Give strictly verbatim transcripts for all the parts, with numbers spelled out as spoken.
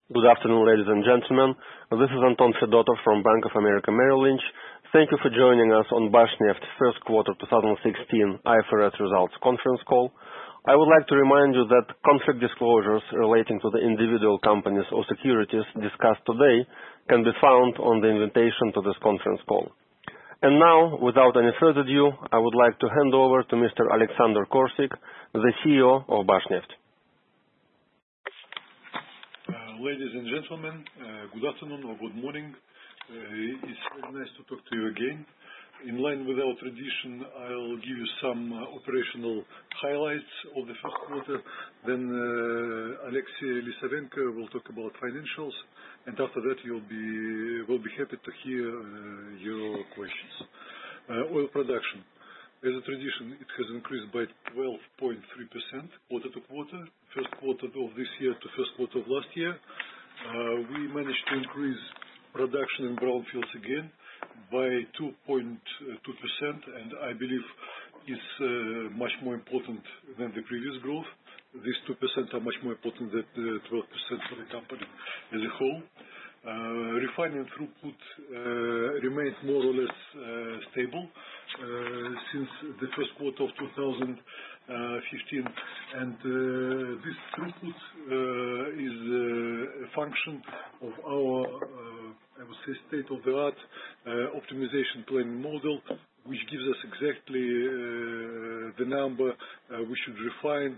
Good afternoon, ladies and gentlemen. This is Anton Fedotov from Bank of America Merrill Lynch. Thank you for joining us on Bashneft first quarter twenty sixteen I F R S results conference call. I would like to remind you that conflict disclosures relating to the individual companies or securities discussed today can be found on the invitation to this conference call. And now, without any further ado, I would like to hand over to Mister Alexander Korsik, the C E O of Bashneft. Ladies and gentlemen, uh, good afternoon or good morning. Uh, it's very nice to talk to you again. In line with our tradition, I'll give you some uh, operational highlights of the first quarter. Then uh, Alexey Lisavenko will talk about financials, and after that you'll be will be happy to hear uh, your questions. Uh, oil production. As a tradition, it has increased by twelve point three percent quarter to quarter, first quarter of this year to first quarter of last year. Uh, we managed to increase production in brownfields again by two point two percent, and I believe is uh, much more important than the previous growth. These two percent are much more important than the twelve percent for the company as a whole. Uh, refining throughput uh, remained more or less uh, stable uh, since the first quarter of two thousand fifteen, and uh, this throughput uh, is uh, a function of our, uh, I would say, state-of-the-art uh, optimization planning model, which gives us exactly uh, the number uh, we should refine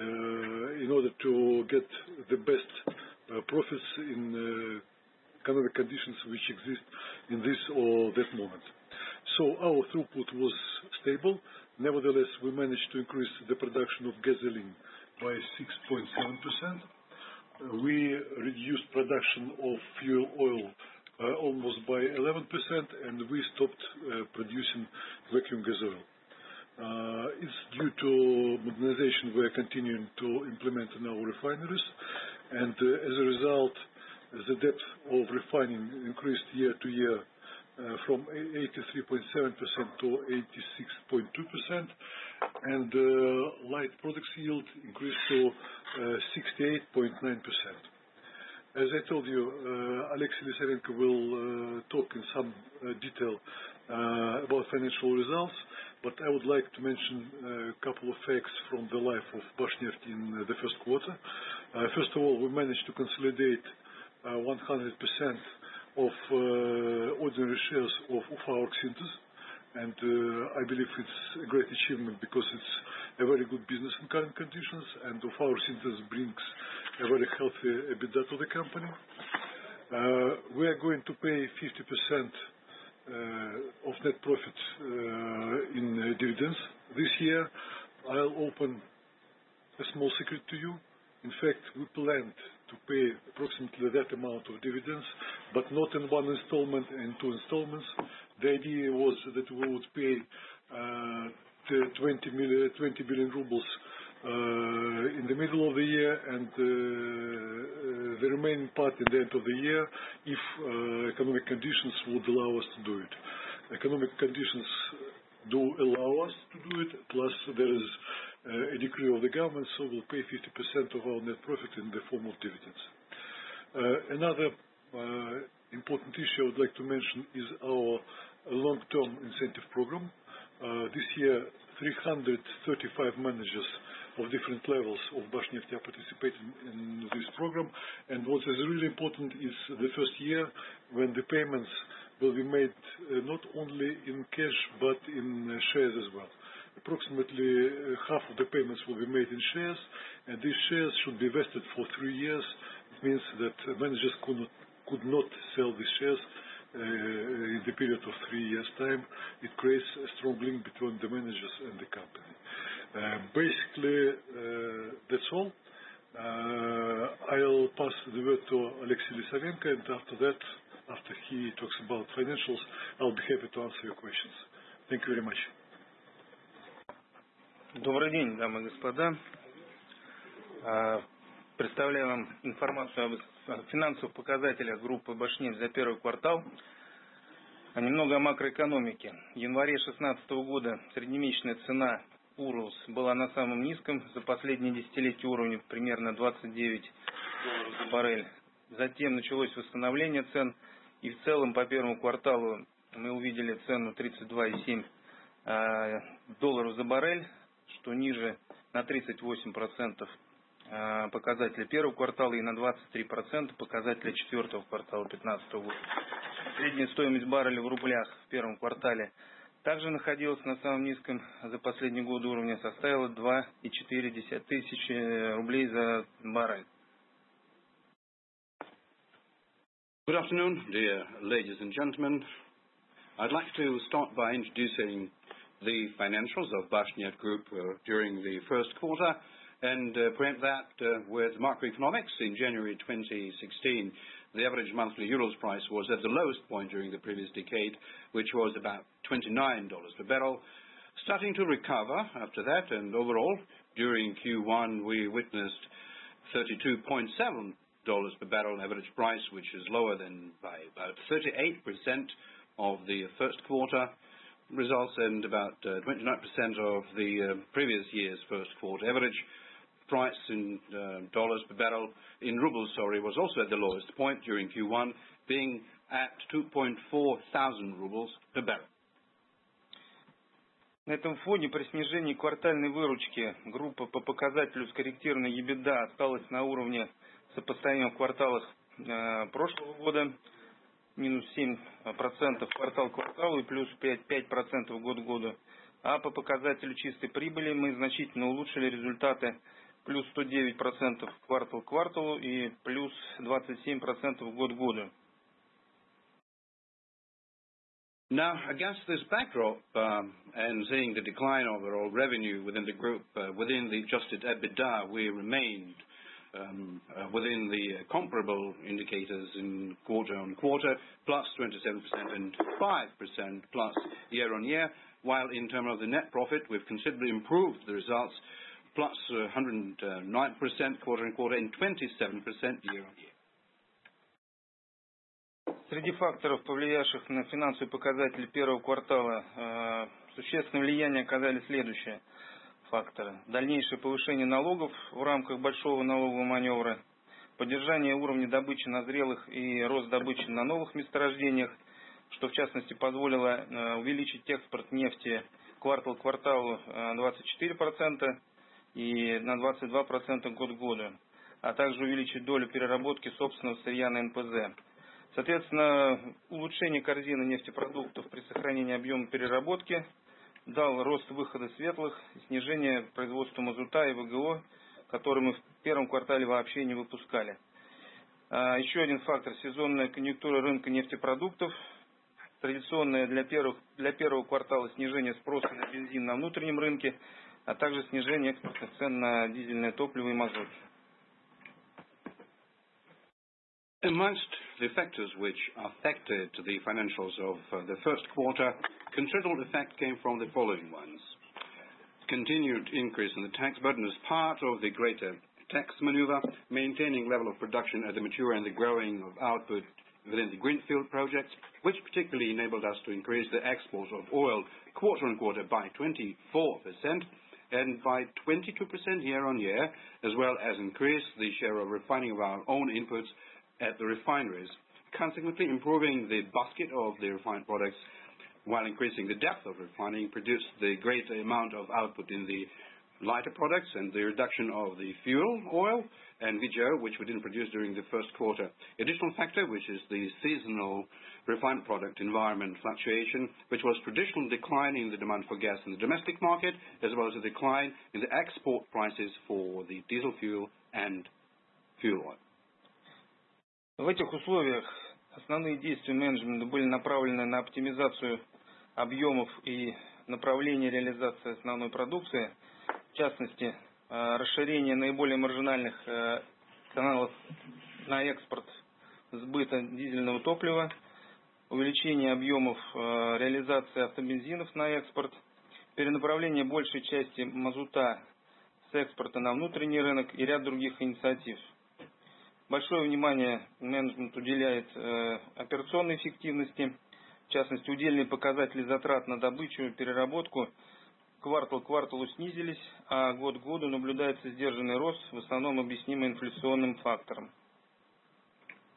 uh, in order to get the best uh, profits in uh, economic conditions which exist in this or that moment. So our throughput was stable. Nevertheless, we managed to increase the production of gasoline by six point seven percent. Uh, we reduced production of fuel oil uh, almost by eleven percent, and we stopped uh, producing vacuum gas oil. Uh, it's due to modernization we are continuing to implement in our refineries, and uh, as a result, the depth of refining increased year to year uh, from eighty-three point seven percent to eighty-six point two percent, and uh, light products yield increased to uh, sixty-eight point nine percent. As I told you, uh, Alexey Lisavenko will uh, talk in some uh, detail uh, about financial results, but I would like to mention a couple of facts from the life of Bashneft in uh, the first quarter. Uh, first of all, we managed to consolidate Uh, one hundred percent of uh, ordinary shares of Ufa Synthos, and uh, I believe it's a great achievement because it's a very good business in current conditions, and Ufa Synthos brings a very healthy EBITDA to the company. Uh, we are going to pay fifty percent uh, of net profit uh, in uh, dividends this year. I'll open a small secret to you. In fact, we planned to pay approximately that amount of dividends, but not in one installment and two installments. The idea was that we would pay uh, the twenty billion rubles uh, in the middle of the year, and uh, uh, the remaining part in the end of the year, if uh, economic conditions would allow us to do it. Economic conditions do allow us to do it, plus there is Uh, a decree of the government, so we'll pay fifty percent of our net profit in the form of dividends. Uh, another uh, important issue I would like to mention is our long-term incentive program. Uh, this year, three hundred thirty-five managers of different levels of Bashneft are participating in this program, and what is really important is the first year when the payments will be made uh, not only in cash but in uh, shares as well. Approximately uh, half of the payments will be made in shares, and these shares should be vested for three years. It means that uh, managers could not, could not sell these shares uh, in the period of three years' time. It creates a strong link between the managers and the company. Uh, basically, uh, that's all. Uh, I'll pass the word to Alexey Lisavenko, and after that, after he talks about financials, I'll be happy to answer your questions. Thank you very much. Добрый день, дамы и господа. Представляю вам информацию о финансовых показателях группы Башнефть за первый квартал. А немного о макроэкономике. В январе две тысячи шестнадцатого года среднемесячная цена Уралс была на самом низком за последние десятилетия уровне, примерно двадцать девять долларов за баррель. затем началось восстановление цен, и в целом по первому кварталу мы увидели цену тридцать два и семь долларов за баррель, что ниже на тридцать восемь процентов показателя первого квартала и на двадцать три процента показателя четвертого квартала две тысячи пятнадцатого года. Средняя стоимость барреля в рублях в первом квартале также находилась на самом низком за последний год уровне, составила два и четыре десятых тысячи рублей за баррель. Good afternoon, dear ladies and gentlemen. I'd like to start by introducing the financials of Bashneft Group uh, during the first quarter and uh, preempt that uh, with macroeconomics. In January twenty sixteen, the average monthly Urals price was at the lowest point during the previous decade, which was about twenty-nine dollars per barrel, starting to recover after that, and overall, during Q one, we witnessed thirty-two point seven dollars per barrel average price, which is lower than by about thirty-eight percent of the first quarter results and about uh, twenty-nine percent of the uh, previous year's first quarter average. Price in uh, dollars per barrel, in rubles, sorry, was also at the lowest point during Q one, being at two point four thousand rubles per barrel. На этом фоне при снижении квартальной выручки группа по показателю скорректированной EBITDA осталась на уровне сопоставимых в кварталах э, прошлого года, минус семь процентов квартал к кварталу и плюс пять процентов год к году. А по показателю чистой прибыли мы значительно улучшили результаты, плюс сто девять процентов квартал к кварталу и плюс двадцать семь процентов год к году. Now, against this backdrop um, and seeing the decline of overall revenue within the group, uh, within the adjusted EBITDA, we remained um, uh, within the comparable indicators in quarter on quarter, plus twenty-seven percent and five percent plus year on year, while in terms of the net profit, we've considerably improved the results, plus one hundred nine percent quarter on quarter and twenty-seven percent year on year. Среди факторов, повлиявших на финансовые показатели первого квартала, э, существенное влияние оказали следующие факторы. Дальнейшее повышение налогов в рамках большого налогового маневра, поддержание уровня добычи на зрелых и рост добычи на новых месторождениях, что в частности позволило э, увеличить экспорт нефти квартал к кварталу э, двадцать четыре процента и на двадцать два процента год к году, а также увеличить долю переработки собственного сырья на эн пэ зэ. Соответственно, улучшение корзины нефтепродуктов при сохранении объема переработки дал рост выхода светлых и снижение производства мазута и вэ гэ о, который мы в первом квартале вообще не выпускали. Еще один фактор – сезонная конъюнктура рынка нефтепродуктов. Традиционное для, первых, для первого квартала снижение спроса на бензин на внутреннем рынке, а также снижение экспортных цен на дизельное топливо и мазут. Amongst the factors which affected the financials of uh, the first quarter, considerable effect came from the following ones. Continued increase in the tax burden as part of the greater tax maneuver, maintaining level of production at the mature and the growing of output within the greenfield projects, which particularly enabled us to increase the exports of oil quarter on quarter by twenty-four percent and by twenty-two percent year on year, as well as increase the share of refining of our own inputs at the refineries, consequently improving the basket of the refined products while increasing the depth of refining, produced the greater amount of output in the lighter products and the reduction of the fuel oil and V G O, which we didn't produce during the first quarter. Additional factor, which is the seasonal refined product environment fluctuation, which was traditional decline in the demand for gas in the domestic market, as well as a decline in the export prices for the diesel fuel and fuel oil. В этих условиях основные действия менеджмента были направлены на оптимизацию объемов и направления реализации основной продукции, в частности, расширение наиболее маржинальных каналов на экспорт сбыта дизельного топлива, увеличение объемов реализации автобензинов на экспорт, перенаправление большей части мазута с экспорта на внутренний рынок и ряд других инициатив. Большое внимание менеджмент уделяет э, операционной эффективности, в частности, удельные показатели затрат на добычу и переработку квартал к кварталу снизились, а год к году наблюдается сдержанный рост, в основном объяснимый инфляционным фактором.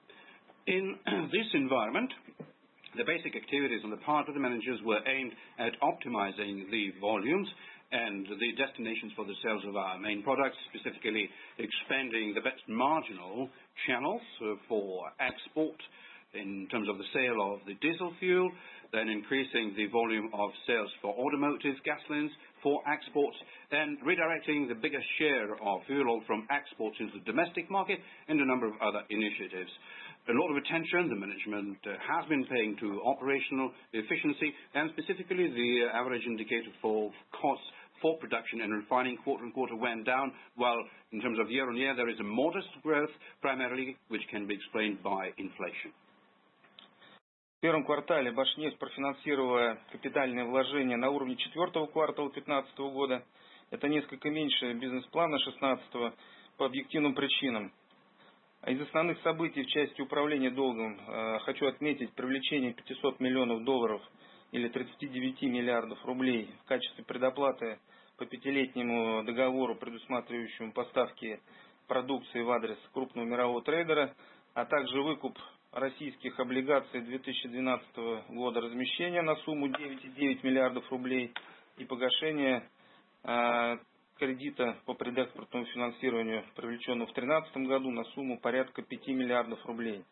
In this environment, the basic activities on the part of the managers were aimed at optimizing the volumes and the destinations for the sales of our main products, specifically expanding the best marginal channels uh, for export in terms of the sale of the diesel fuel, then increasing the volume of sales for automotive gasolines for exports, and redirecting the biggest share of fuel oil from exports into the domestic market, and a number of other initiatives. A lot of attention the management uh, has been paying to operational efficiency, and specifically the uh, average indicator for costs for production and refining quarter-on-quarter went down, while in terms of year-on-year there is a modest growth, primarily which can be explained by inflation. В первом квартале Башнефть профинансировала капитальные вложения на уровне четвертого квартала две тысячи пятнадцатого года. Это несколько меньше бизнес-плана две тысячи шестнадцатого по объективным причинам. Из основных событий в части управления долгом э, хочу отметить привлечение пятисот миллионов долларов или тридцати девяти миллиардов рублей в качестве предоплаты по пятилетнему договору, предусматривающему поставки продукции в адрес крупного мирового трейдера, а также выкуп российских облигаций две тысячи двенадцатого года размещения на сумму девять целых девять десятых миллиардов рублей и погашение э, кредита по предэкспортному финансированию, привлеченного в две тысячи тринадцатом году на сумму порядка пяти миллиардов рублей.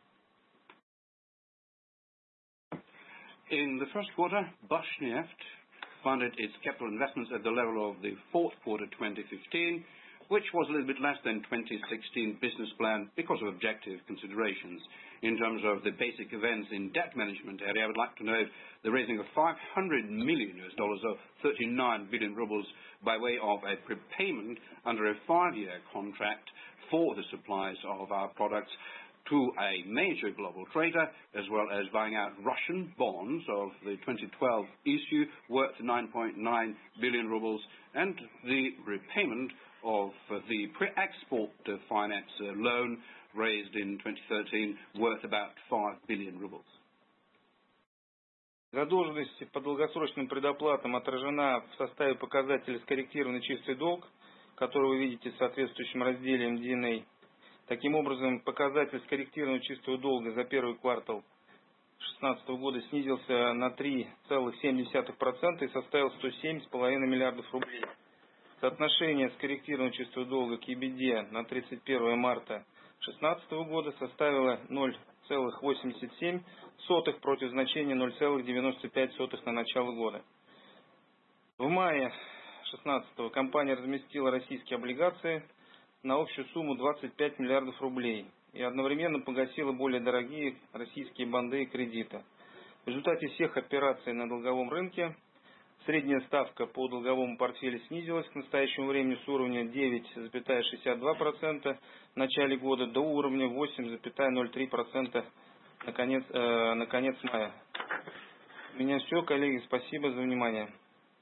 In the first quarter, Bashneft funded its capital investments at the level of the fourth quarter twenty fifteen, which was a little bit less than twenty sixteen business plan because of objective considerations. In terms of the basic events in debt management area, I would like to note the raising of five hundred million U S dollars or thirty-nine billion rubles by way of a prepayment under a five-year contract for the supplies of our products to a major global trader, as well as buying out Russian bonds of the twenty twelve issue worth nine point nine billion rubles, and the repayment of the pre-export finance loan raised in twenty thirteen worth about five billion rubles. Задолженность по долгосрочным предоплатам отражена в составе показателя скорректированный чистый долг, который вы видите в соответствующем разделе эм ди эн эй. Таким образом, показатель скорректированного чистого долга за первый квартал две тысячи шестнадцатого года снизился на три целых семь десятых процента и составил сто семь целых пять десятых миллиардов рублей. Соотношение скорректированного чистого долга к и би ди на тридцать первое марта две тысячи шестнадцатого года составило ноль целых восемьдесят семь сотых против значения ноль целых девяносто пять сотых на начало года. В мае две тысячи шестнадцатого компания разместила российские облигации на общую сумму двадцать пять миллиардов рублей и одновременно погасила более дорогие российские бонды и кредиты. В результате всех операций на долговом рынке средняя ставка по долговому портфелю снизилась к настоящему времени с уровня девять целых шестьдесят два сотых процента в начале года до уровня восемь целых ноль три сотых процента на конец, э, на конец мая. У меня все, коллеги, спасибо за внимание.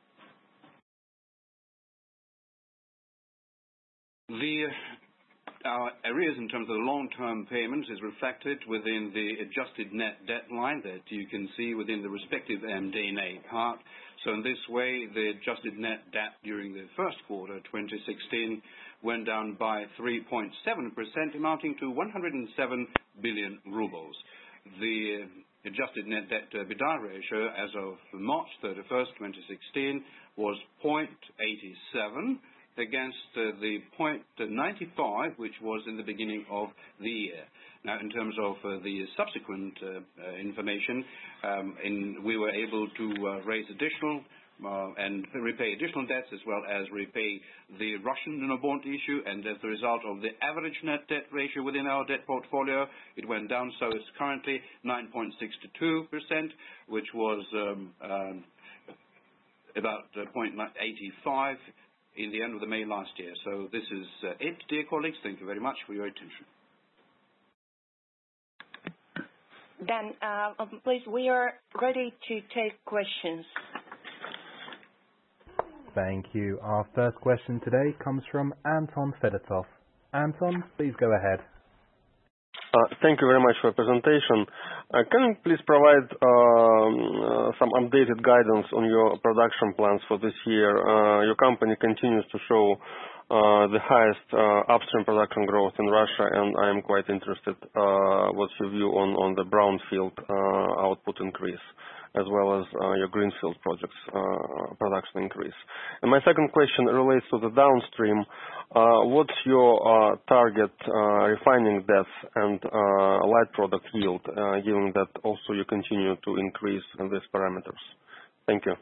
The uh, arrears in terms of the long-term payments is reflected within the adjusted net debt line that you can see within the respective M D and A part. So in this way, the adjusted net debt during the first quarter twenty sixteen went down by three point seven percent, amounting to one hundred seven billion rubles. The adjusted net debt to EBITDA ratio as of March thirty-first, twenty sixteen was zero point eight seven against uh, the zero point nine five, which was in the beginning of the year. Now, in terms of uh, the subsequent uh, uh, information, um, in, we were able to uh, raise additional uh, and repay additional debts, as well as repay the Russian bond issue, and as a result of the average net debt ratio within our debt portfolio, it went down, so it's currently nine point six two percent, which was um, um, about uh, zero point eight five in the end of the May last year. So this is uh, it, dear colleagues. Thank you very much for your attention. Dan, uh, please, we are ready to take questions. Thank you. Our first question today comes from Anton Fedotov. Anton, please go ahead. Uh, thank you very much for the presentation. Uh, can you please provide um, uh, some updated guidance on your production plans for this year? Uh, your company continues to show uh, the highest uh, upstream production growth in Russia, and I am quite interested uh, what's your view on, on the brownfield uh, output increase, as well as uh, your greenfield projects uh, production increase. And my second question relates to the downstream. Uh, what's your uh, target uh, refining depth and uh, light product yield, uh, given that also you continue to increase in these parameters? Thank you.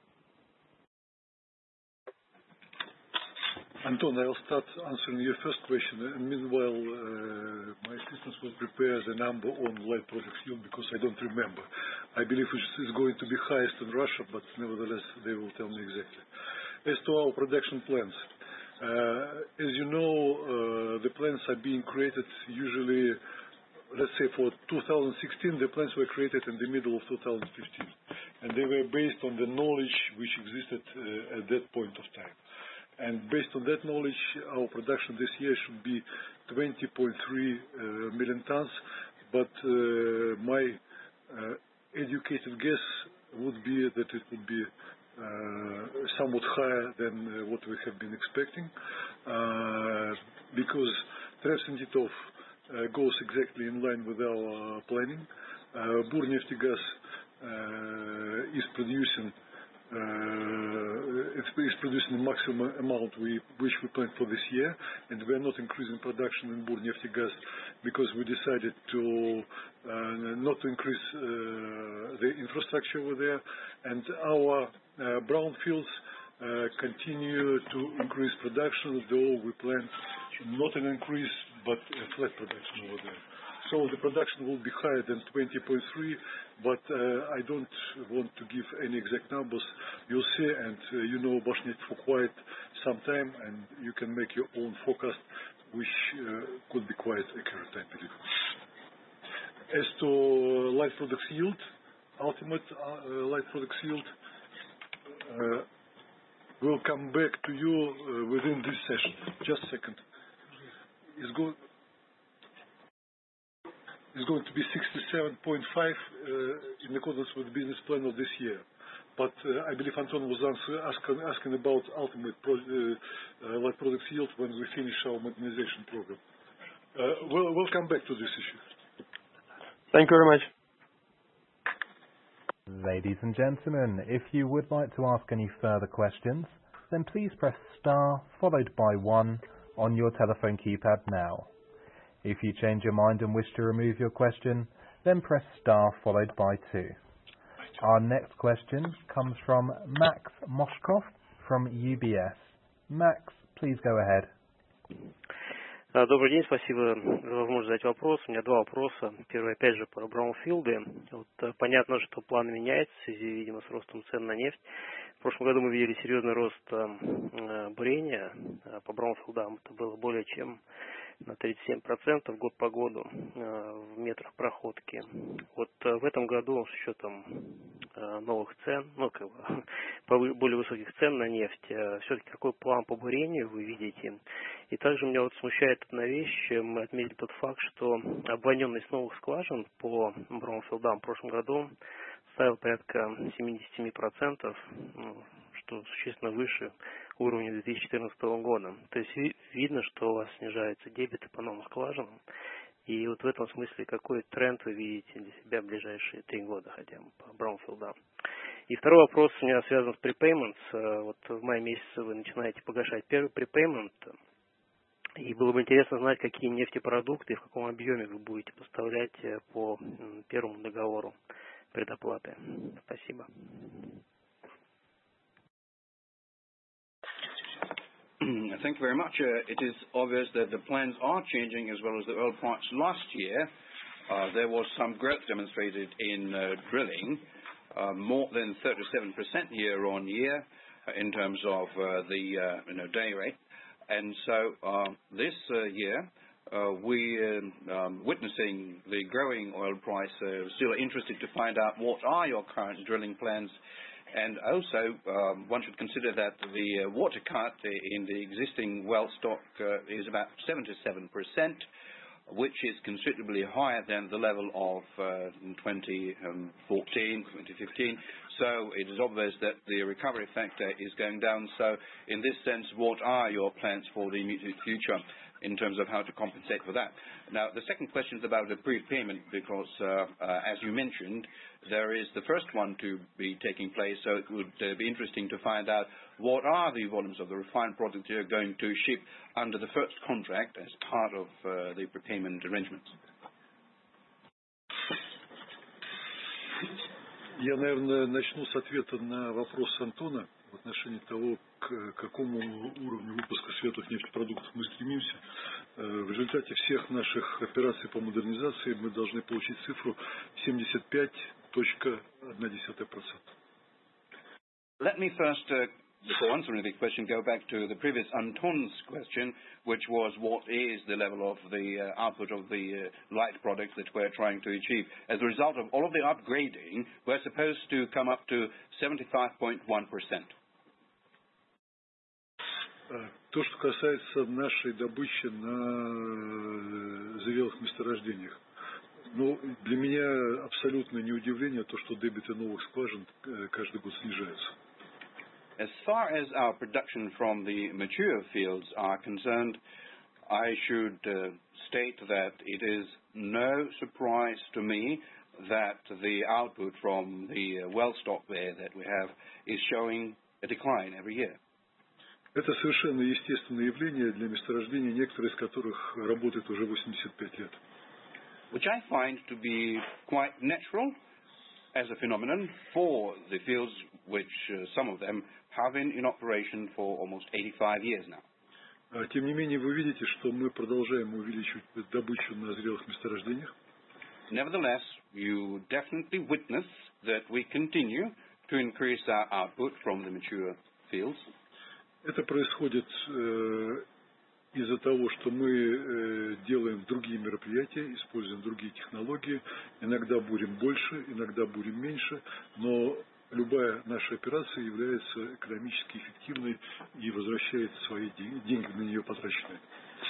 Anton, I'll start answering your first question. And meanwhile, uh, my assistants will prepare the number on light product yield because I don't remember. I believe it's going to be highest in Russia, but nevertheless, they will tell me exactly. As to our production plans, uh, as you know, uh, the plans are being created usually, let's say for two thousand sixteen, the plans were created in the middle of two thousand fifteen. And they were based on the knowledge which existed uh, at that point of time. And based on that knowledge, our production this year should be twenty point three uh, million tons. But uh, my uh, educated guess would be that it would be uh, somewhat higher than uh, what we have been expecting, uh, because Trefsenitov uh, goes exactly in line with our planning. Uh, Burneftegas uh, is producing. Uh, it's, it's producing the maximum amount we, which we planned for this year, and we are not increasing production in Burneftegas because we decided to uh, not to increase uh, the infrastructure over there, and our uh, brownfields uh, continue to increase production, though we plan not an increase but a flat production over there. So the production will be higher than twenty point three, but uh, I don't want to give any exact numbers. You'll see, and uh, you know Bashneft for quite some time, and you can make your own forecast, which uh, could be quite accurate, I believe. As to light products yield, ultimate uh, light products yield, uh, we'll come back to you uh, within this session. Just a second. It's good. Is going to be sixty-seven point five uh, in accordance with the business plan of this year. But uh, I believe Anton was answer, asking, asking about ultimate pro, uh, uh, light products yield when we finish our modernization program. Uh, we'll, we'll come back to this issue. Thank you very much. Ladies and gentlemen, if you would like to ask any further questions, then please press star followed by one on your telephone keypad now. If you change your mind and wish to remove your question, then press star followed by two. Our next question comes from Max Moshkov from U B S. Max, please go ahead. Добрый день, спасибо за возможность задать вопрос. У меня два вопроса. Первый, опять же, про браунфилды. Вот, понятно, что план меняется в связи, видимо, с ростом цен на нефть. В прошлом году мы видели серьезный рост э, бурения по браунфилдам. Это было более чем на тридцать семь процентов год по году э, в метрах проходки. Вот э, в этом году с учетом э, новых цен, ну, как бы, более высоких цен на нефть, э, все-таки какой план по бурению вы видите? И также меня вот смущает одна вещь. Мы отметили тот факт, что обводненность новых скважин по браунфилдам в прошлом году составил порядка семьдесят семь процентов, что существенно выше уровня две тысячи четырнадцатого года. То есть ви- видно, что у вас снижаются дебиты по новым скважинам. И вот в этом смысле какой тренд вы видите для себя в ближайшие три года хотя бы по браунфилдам? И второй вопрос у меня связан с prepayments. Вот в мае месяце вы начинаете погашать первый prepayment. И было бы интересно знать, какие нефтепродукты и в каком объеме вы будете поставлять по первому договору предоплаты. Спасибо. Thank you very much. Uh, it is obvious that the plans are changing as well as the oil price. Last year, uh, there was some growth demonstrated in uh, drilling, uh, more than thirty-seven percent year on year uh, in terms of uh, the uh, you know, day rate. And so uh, this uh, year, uh, we are um, witnessing the growing oil price. Uh, still interested to find out what are your current drilling plans. And also, um, one should consider that the uh, water cut in the existing well stock uh, is about seventy-seven percent. which is considerably higher than the level of uh, twenty fourteen, twenty fifteen. So it is obvious that the recovery factor is going down. So in this sense, what are your plans for the immediate future in terms of how to compensate for that? Now, the second question is about the prepayment, because, uh, uh, as you mentioned, there is the first one to be taking place, so it would uh, be interesting to find out what are the volumes of the refined product you're going to ship under the first contract as part of uh, the prepayment arrangements. Я, наверное, начну с ответа на вопрос Антона в отношении того, к какому уровню выпуска светлых нефтепродуктов мы стремимся. В результате всех наших операций по модернизации мы должны получить цифру семьдесят пять целых одна десятая процента. Let me first, uh, before answering the question, go back to the previous Anton's question, which was what is the level of the uh, output of the uh, light products that we're trying to achieve. As a result of all of the upgrading, we're supposed to come up to seventy-five point one percent. То, что касается нашей добычи на зрелых месторождениях, ну, для меня абсолютно не удивление то, что дебиты новых скважин каждый год снижаются. As far as our production from the mature fields are concerned, I should uh, state that it is no surprise to me that the output from the uh, well stock there that we have is showing a decline every year. Это совершенно естественное явление для месторождений, некоторые из которых работают уже восемьдесят пять лет. Which I find to be quite natural as a phenomenon for the fields which uh, some of them have been in operation for almost eighty-five years now. Тем не менее, вы видите, что мы продолжаем увеличивать добычу на зрелых месторождениях. Nevertheless, you definitely witness that we continue to increase our output from the mature fields. Это происходит э, из-за того, что мы э, делаем другие мероприятия, используем другие технологии. Иногда бурим больше, иногда бурим меньше, но любая наша операция является экономически эффективной и возвращает свои деньги, деньги на нее потраченные.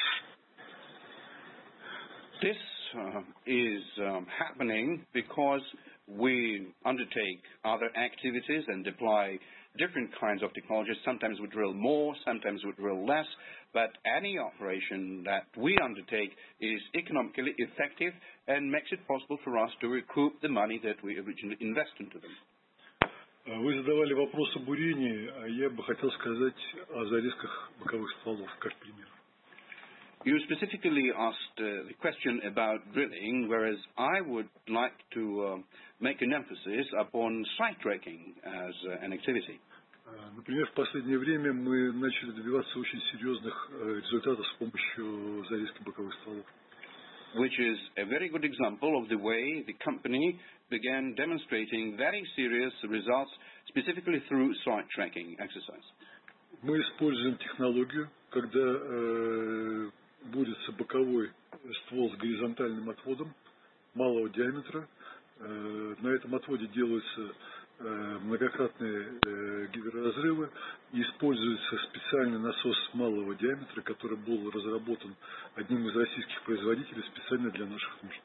This uh, is um, happening because we undertake other activities and deploy different kinds of technologies. Sometimes we drill more, sometimes we drill less, but any operation that we undertake is economically effective and makes it possible for us to recoup the money that we originally invest into them. Вы задавали вопрос о бурении, а я бы хотел сказать о зарезках боковых стволов, как пример. You specifically asked uh, the question about drilling, whereas I would like to uh, make an emphasis upon sidetracking as uh, an activity. Например, в последнее время мы начали добиваться очень серьезных результатов с помощью зарезки боковых стволов. Which is a very good example of the way the company began demonstrating very serious results, specifically through sidetracking exercise. Мы используем технологию, когда э, бурится боковой ствол с горизонтальным отводом малого диаметра. Э, на этом отводе делаются э, многократные э, гидроразрывы и используется специальный насос малого диаметра, который был разработан одним из российских производителей специально для наших нужд.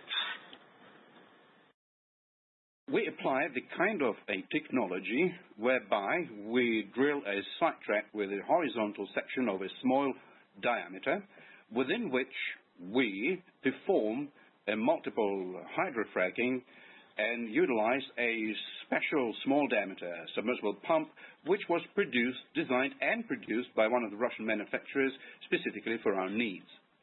We apply the kind of a technology whereby we drill a sidetrack with a horizontal section of a small diameter, within which we perform a multiple hydrofracking and utilize a special small diameter submersible pump, which was produced, designed and produced by one of the Russian manufacturers specifically for our needs.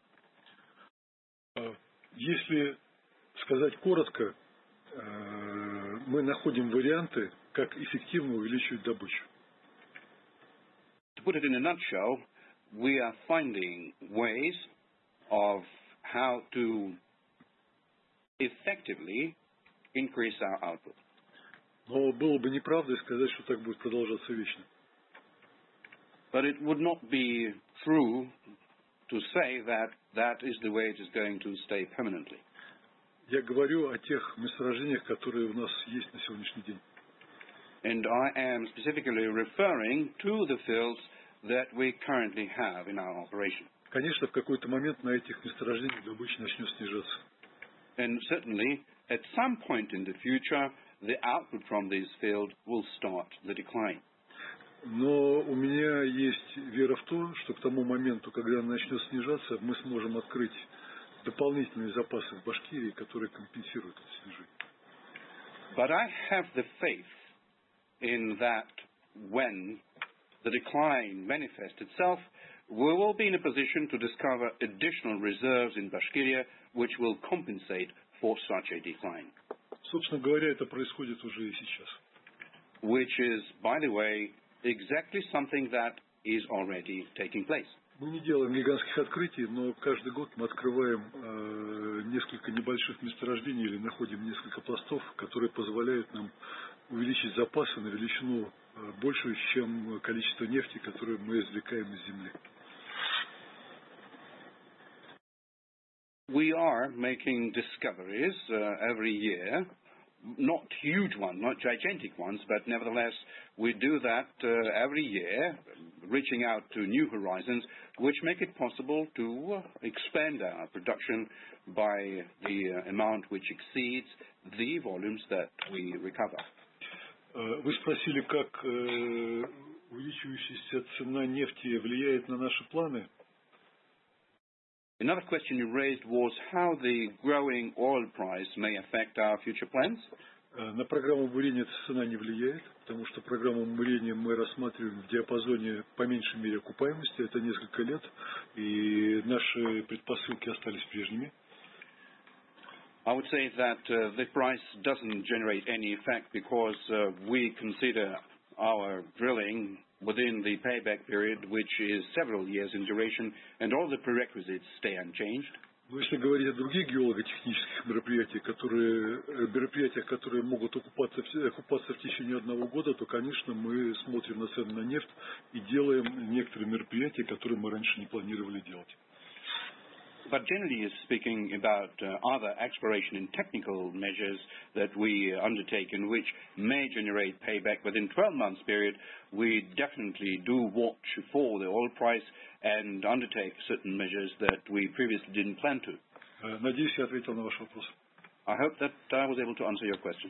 Если сказать коротко, мы находим варианты, как эффективно увеличивать добычу. To put it in a nutshell, we are finding ways of how to effectively increase our output. Но было бы неправдой сказать, что так будет продолжаться вечно. But it would not be true to say that that is the way it is going to stay permanently. Я говорю о тех месторождениях, которые у нас есть на сегодняшний день. And I am specifically referring to the fields that we currently have in our operation. конечно, в какой-то момент на этих месторождениях добыча начнет снижаться. And certainly, at some point in the future, the output from this field will start the decline. Но у меня есть вера в то, что к тому моменту, когда она начнет снижаться, мы сможем открыть дополнительные запасы в Башкирии, которые компенсируют это снижение. But I have the faith in that when the decline manifests itself, we will be in a position to discover additional reserves in Bashkiria which will compensate for such a decline. Собственно говоря, это происходит уже и сейчас. Which is, by the way, exactly something that is already taking place. Мы не делаем гигантских открытий, но каждый год мы открываем э, несколько небольших месторождений или находим несколько пластов, которые позволяют нам увеличить запасы на величину э, большую, чем количество нефти, которое мы извлекаем из земли. We are making discoveries uh, every year, not huge ones, not gigantic ones, but nevertheless we do that uh, every year, reaching out to new horizons, which make it possible to uh, expand our production by the uh, amount which exceeds the volumes that we recover. Вы спросили, как э, увеличивающаяся цена нефти влияет на наши планы? Another question you raised was how the growing oil price may affect our future plans. На программу бурения цена не влияет, потому что программу бурения мы рассматриваем в диапазоне по меньшей мере окупаемости, это несколько лет, и наши предпосылки остались прежними. I would say that uh, the price doesn't generate any effect because uh, we consider our drilling within the payback period, which is several years in duration, and all the prerequisites stay unchanged. Но если говорить о других геолого-технических мероприятиях, которые, мероприятиях, которые могут окупаться, окупаться в течение одного года, то, конечно, мы смотрим на цены на нефть и делаем некоторые мероприятия, которые мы раньше не планировали делать. But generally speaking about uh, other exploration and technical measures that we undertake and which may generate payback within twelve months period, we definitely do watch for the oil price and undertake certain measures that we previously didn't plan to. Надеюсь, я ответил на ваш вопрос. I hope that I was able to answer your question.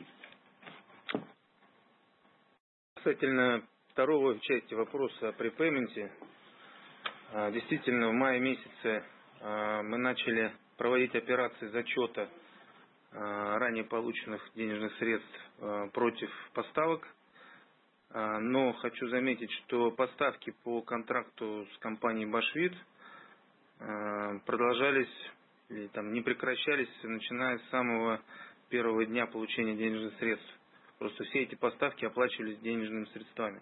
Касательно второго части вопроса о препейменте, действительно, в мае месяце мы начали проводить операции зачета ранее полученных денежных средств против поставок. Но хочу заметить, что поставки по контракту с компанией Башвит продолжались или там не прекращались, начиная с самого первого дня получения денежных средств. Просто все эти поставки оплачивались денежными средствами.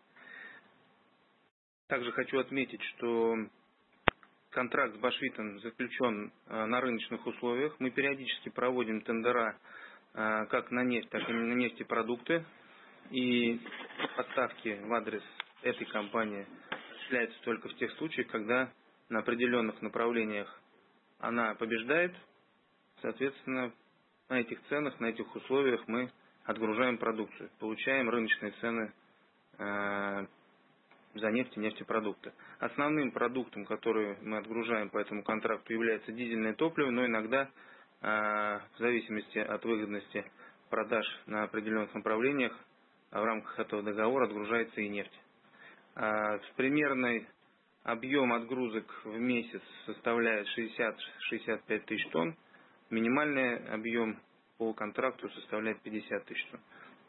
Также хочу отметить, что контракт с Башвитом заключен на рыночных условиях. Мы периодически проводим тендера как на нефть, так и на нефтепродукты. И поставки в адрес этой компании осуществляются только в тех случаях, когда на определенных направлениях она побеждает. Соответственно, на этих ценах, на этих условиях мы отгружаем продукцию, получаем рыночные цены э, за нефть и нефтепродукты. Основным продуктом, который мы отгружаем по этому контракту, является дизельное топливо, но иногда, э, в зависимости от выгодности продаж на определенных направлениях, в рамках этого договора отгружается и нефть. Э, примерный объем отгрузок в месяц составляет шестьдесят — шестьдесят пять тысяч тонн, минимальный объем по контракту составляет пятьдесят тысяч тонн.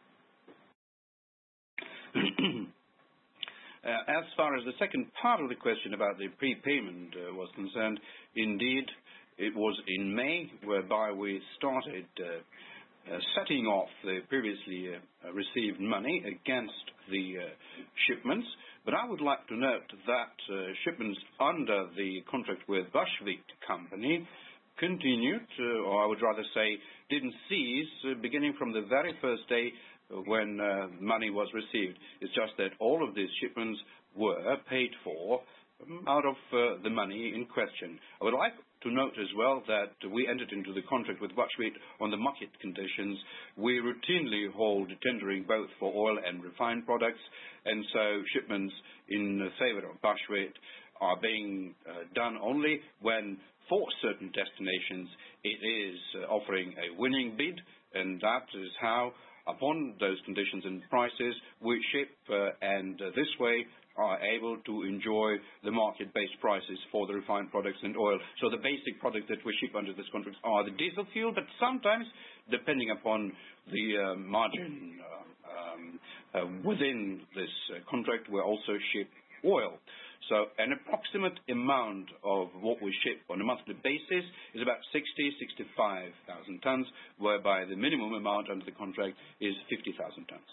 Uh, as far as the second part of the question about the prepayment uh, was concerned, indeed, it was in May whereby we started uh, uh, setting off the previously uh, received money against the uh, shipments. But I would like to note that uh, shipments under the contract with Bashvit Company continued, uh, or I would rather say didn't cease, uh, beginning from the very first day when uh, money was received. It's just that all of these shipments were paid for um, out of uh, the money in question. I would like to note as well that we entered into the contract with Bashvit on the market conditions. We routinely hold tendering both for oil and refined products, and so shipments in favor of Bashvit are being uh, done only when, for certain destinations, it is uh, offering a winning bid, and that is how, upon those conditions and prices, we ship uh, and uh, this way are able to enjoy the market-based prices for the refined products and oil. So the basic products that we ship under this contract are the diesel fuel, but sometimes, depending upon the uh, margin uh, um, uh, within this uh, contract, we also ship oil. So an approximate amount of what we ship on a monthly basis is about sixty, sixty-five thousand tons, whereby the minimum amount under the contract is fifty thousand tons.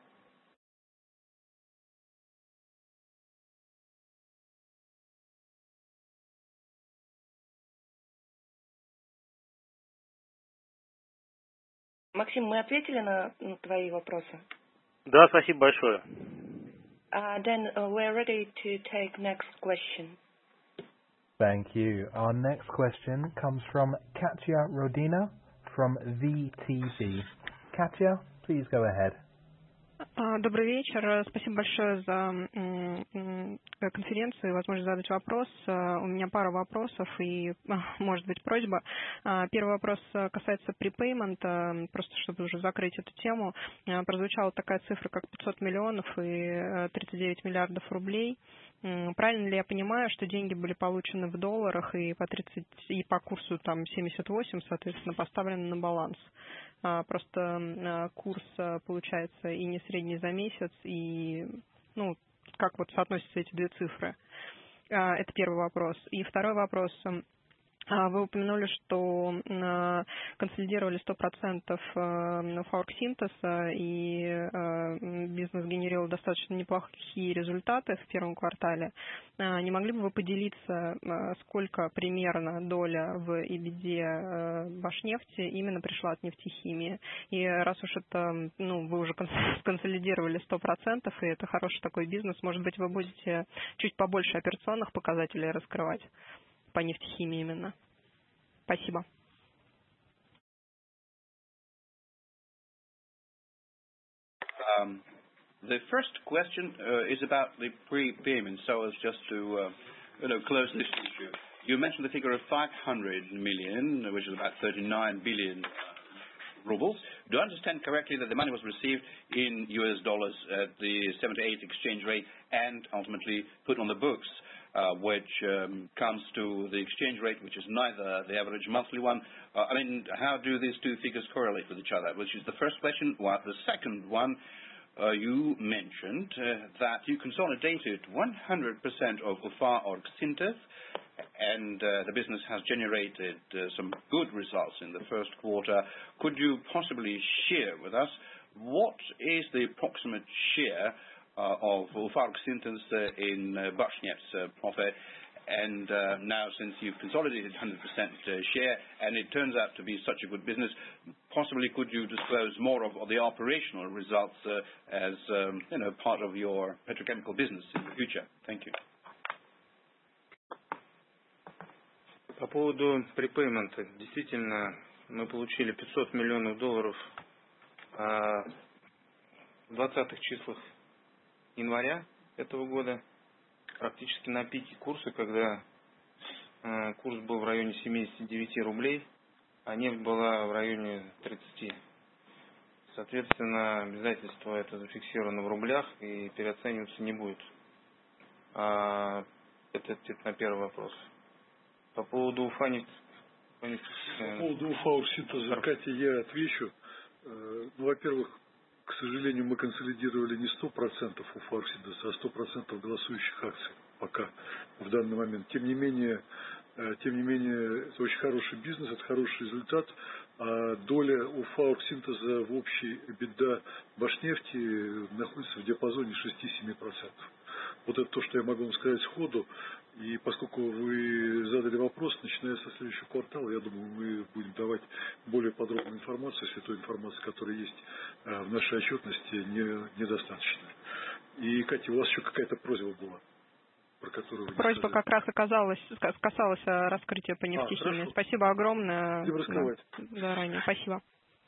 Максим, мы ответили на, на твои вопросы? Да, спасибо большое. Uh, then uh, we're ready to take next question. Thank you. Our next question comes from Katya Rodina from V T B. Katya, please go ahead. Добрый вечер. Спасибо большое за конференцию и возможность задать вопрос. У меня пара вопросов и, может быть, просьба. Первый вопрос касается препеймента, просто чтобы уже закрыть эту тему. Прозвучала такая цифра, как пятьсот миллионов и тридцать девять миллиардов рублей. Правильно ли я понимаю, что деньги были получены в долларах и по тридцать и по курсу там семьдесят восемь, соответственно, поставлены на баланс? Просто курс получается и не средний за месяц, и ну, как вот соотносятся эти две цифры? Это первый вопрос. И второй вопрос. Вы упомянули, что консолидировали сто процентов форексинтеза, и бизнес генерировал достаточно неплохие результаты в первом квартале. Не могли бы вы поделиться, сколько примерно доля в EBITDA Башнефти именно пришла от нефтехимии? И раз уж это, ну, вы уже консолидировали сто процентов, и это хороший такой бизнес, может быть, вы будете чуть побольше операционных показателей раскрывать? По нефтехимии именно. Спасибо. Um, the first question uh, is about the prepayment. So as just to uh, you know, close this issue, you mentioned the figure of five hundred million, which is about thirty-nine billion rubles. Do I understand correctly that the money was received in U S dollars at the seventy-eight exchange rate and ultimately put on the books? Uh, which um, comes to the exchange rate, which is neither the average monthly one. Uh, I mean, how do these two figures correlate with each other? Which is the first question. Well, the second one, uh, you mentioned uh, that you consolidated one hundred percent of Ufar Orgsinter, and uh, the business has generated uh, some good results in the first quarter. Could you possibly share with us what is the approximate share Uh, of Ufar Orgsinter uh, in uh, Bashnef's uh, profit, and uh, now since you've consolidated one hundred percent uh, share and it turns out to be such a good business, possibly could you disclose more of, of the operational results uh, as um, you know, part of your petrochemical business in the future? Thank you. По поводу препеймента, действительно, мы получили пятьсот миллионов долларов в двадцатых числах января этого года, практически на пике курса, когда э, курс был в районе семидесяти девяти рублей, а нефть была в районе тридцати. Соответственно, обязательство это зафиксировано в рублях и переоцениваться не будет. А, это ответ на первый вопрос. По поводу Уфа нефть... По поводу Уфа Оргсинтеза, Катя, я отвечу. Э, ну, во-первых, к сожалению, мы консолидировали не сто процентов Уфа Оргсинтеза, а сто процентов голосующих акций пока в данный момент. Тем не менее, тем не менее, это очень хороший бизнес, это хороший результат. А доля Уфа Оргсинтеза в общей EBITDA Башнефти находится в диапазоне шесть-семь процентов. Вот это то, что я могу вам сказать сходу. И поскольку вы задали вопрос, начиная со следующего квартала, я думаю, мы будем давать более подробную информацию, если той информации, которая есть в нашей отчетности, не, недостаточно. И, Катя, у вас еще какая-то просьба была, про которую вы Просьба сказали. как раз оказалась, касалась раскрытия по нефтехимии. А, Спасибо огромное. Будем раскрывать. Да, заранее. Спасибо.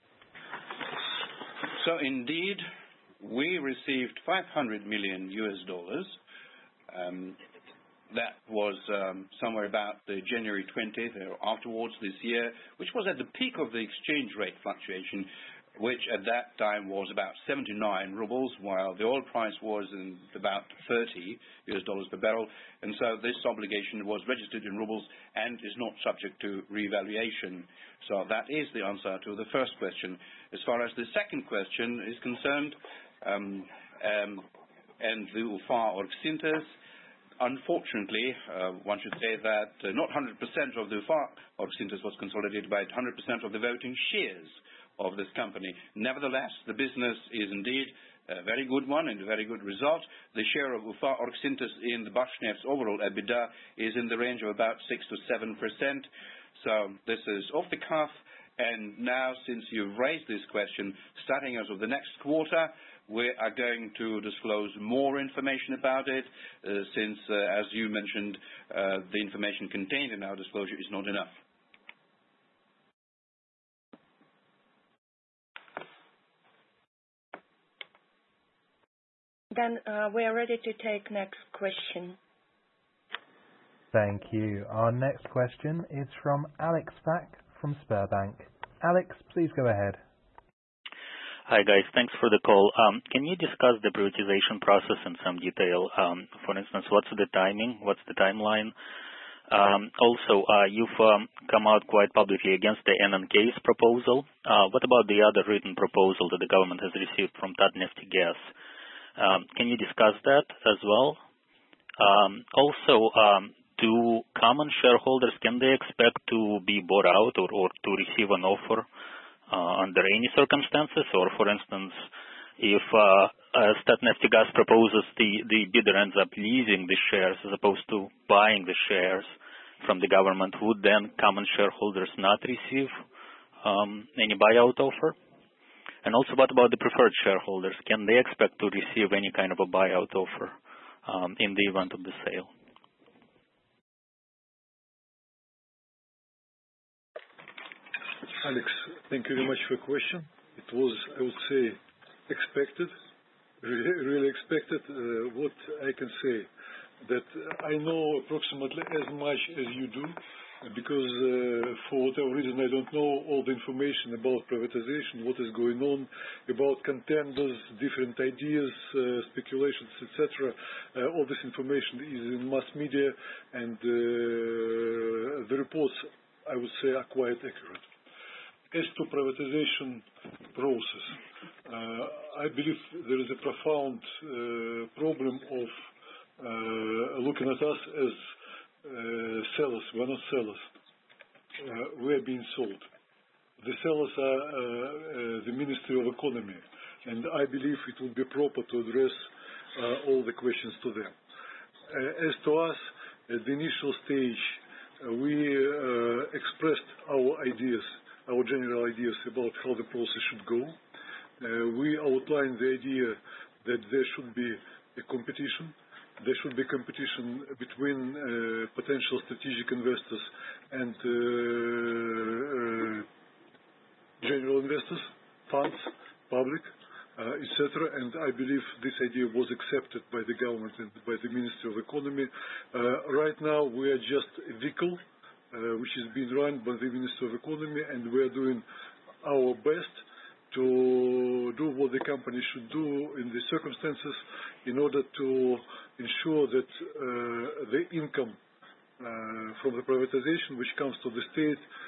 So indeed, we received five hundred million U S dollars um, that was um, somewhere about the January twentieth or afterwards this year, which was at the peak of the exchange rate fluctuation, which at that time was about seventy-nine rubles, while the oil price was in about thirty U S dollars per barrel. And so this obligation was registered in rubles and is not subject to revaluation. So that is the answer to the first question. As far as the second question is concerned, um, um, and the U F A Orgsintes, unfortunately, uh, one should say that uh, not one hundred percent of the U F A Orgsintes was consolidated by one hundred percent of the voting shares of this company. Nevertheless, the business is indeed a very good one and a very good result. The share of U F A Orgsintes in the Bashneft's overall EBITDA is in the range of about six to seven percent. So this is off the cuff. And now, since you've raised this question, starting as of the next quarter, we are going to disclose more information about it, uh, since, uh, as you mentioned, uh, the information contained in our disclosure is not enough. Then uh, we are ready to take next question. Thank you. Our next question is from Alex Fack from Sberbank. Alex, please go ahead. Hi, guys. Thanks for the call. Um, can you discuss the privatization process in some detail? Um, for instance, what's the timing? What's the timeline? Um, also, uh, you've um, come out quite publicly against the N N K's proposal. Uh, what about the other written proposal that the government has received from Tatneftegas? Um, can you discuss that as well? Um, also, um, do common shareholders, can they expect to be bought out or, or to receive an offer uh, under any circumstances? Or, for instance, if uh, uh, Tatneftegas proposes the, the bidder ends up leasing the shares as opposed to buying the shares from the government, would then common shareholders not receive um, any buyout offer? And also, what about the preferred shareholders? Can they expect to receive any kind of a buyout offer um, in the event of the sale? Alex, thank you very much for your question. It was, I would say, expected, really, really expected. Uh, what I can say, that I know approximately as much as you do, because uh, for whatever reason I don't know all the information about privatization, what is going on, about contenders, different ideas, uh, speculations, et cetera. Uh, all this information is in mass media, and uh, the reports, I would say, are quite accurate. As to privatization process, uh, I believe there is a profound uh, problem of uh, looking at us as uh, sellers. We're not sellers. Uh, we're being sold. The sellers are uh, uh, the Ministry of Economy, and I believe it would be proper to address uh, all the questions to them. Uh, as to us, at the initial stage, uh, we uh, expressed our ideas, our general ideas about how the process should go. Uh, we outlined the idea that there should be a competition. There should be competition between uh, potential strategic investors and uh, uh, general investors, funds, public, uh, et cetera. And I believe this idea was accepted by the government and by the Ministry of Economy. Uh, right now, we are just a vehicle Uh, which is being run by the Ministry of Economy, and we are doing our best to do what the company should do in the circumstances in order to ensure that uh, the income uh, from the privatization which comes to the state uh,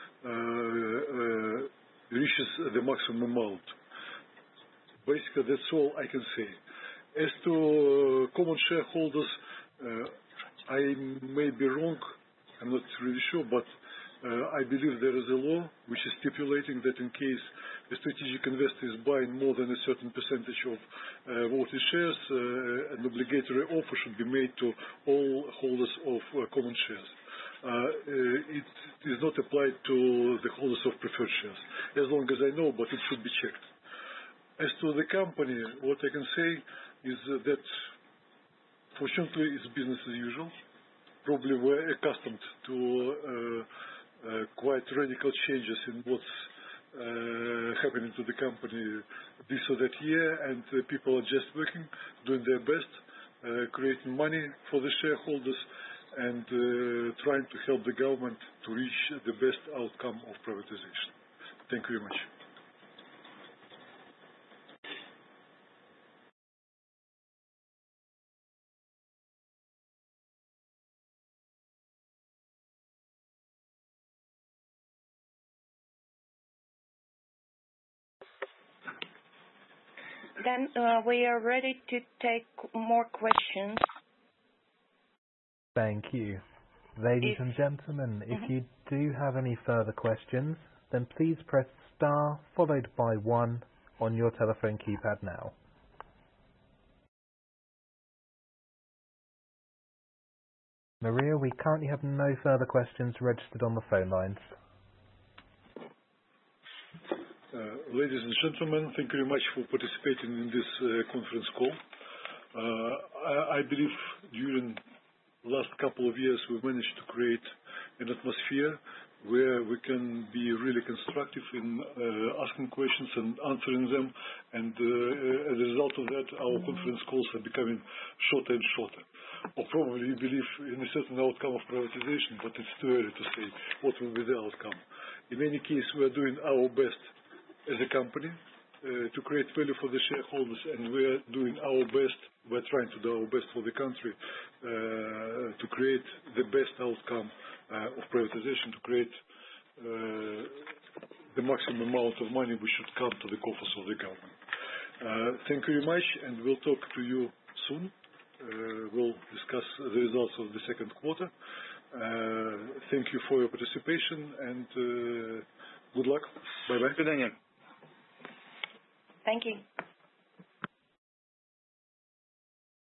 uh, reaches the maximum amount. Basically, that's all I can say. As to uh, common shareholders, uh, I may be wrong, I'm not really sure, but uh, I believe there is a law which is stipulating that in case a strategic investor is buying more than a certain percentage of uh, voting shares, uh, an obligatory offer should be made to all holders of uh, common shares. Uh, uh, it is not applied to the holders of preferred shares, as long as I know, but it should be checked. As to the company, what I can say is uh, that fortunately it's business as usual. Probably we're accustomed to uh, uh, quite radical changes in what's uh, happening to the company this or that year, and uh, people are just working, doing their best, uh, creating money for the shareholders. and uh, trying to help the government to reach the best outcome of privatization. Thank you very much. Then uh, we are ready to take more questions. Thank you. Ladies If, and gentlemen, mm-hmm. if you do have any further questions, then please press star followed by one on your telephone keypad now. Maria, we currently have no further questions registered on the phone lines. Uh, ladies and gentlemen, thank you very much for participating in this uh, conference call. Uh, I, I believe during the last couple of years we've managed to create an atmosphere where we can be really constructive in uh, asking questions and answering them, and uh, as a result of that our conference calls are becoming shorter and shorter. Or probably you believe in a certain outcome of privatization, but it's too early to say what will be the outcome. In any case, we are doing our best as a company uh, to create value for the shareholders, and we are doing our best, we're trying to do our best for the country uh, to create the best outcome uh, of privatization, to create uh, the maximum amount of money which should come to the coffers of the government. Uh, thank you very much, and we'll talk to you soon. Uh, we'll discuss the results of the second quarter. Uh, thank you for your participation, and uh, good luck. Bye-bye. До свидания. Thank you.